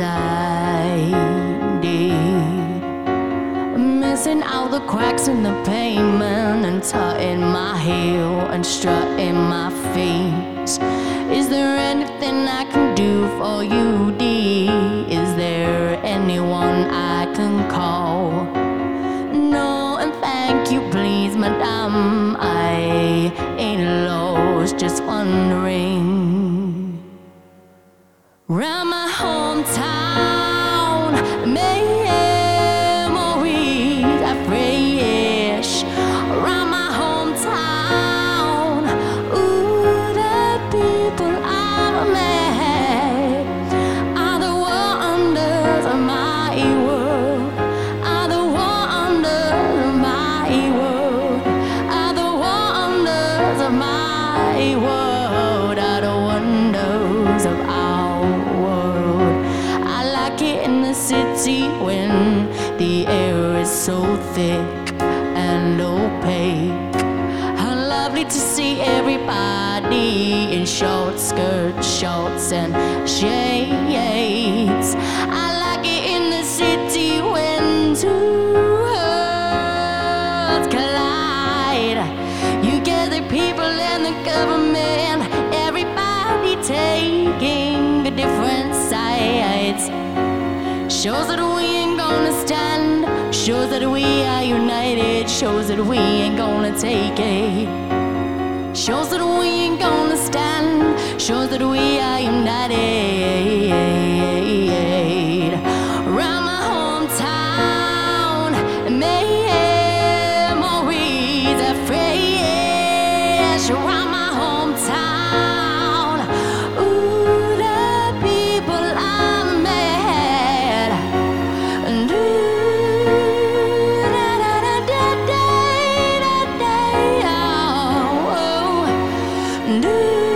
I did. Missing all the cracks in the pavement and tutting my heel and strutting my feet. Is there anything I can do for you, D? Is there anyone I can call? No, and thank you, please, madame. I ain't lost, just wondering. Round my hometown, memories are fresh. Round my hometown, ooh, the people I met are the wonders of my world. Are the wonders of my world. Are the wonders of my world. Are the wonders of our world. I like it in the city when the air is so thick and opaque. How lovely to see everybody in short skirts, shorts and shades. I like it in the city when two worlds collide. You get the people and the government, everybody taking a different sides. Shows that we ain't gonna stand, shows that we are united, shows that we ain't gonna take it. Shows that we ain't gonna stand, shows that we are united. Round my hometown, memories are fresh. Round my hometown, ooh, the people I met. And ooh, da da da da da da da, oh, oh. And ooh,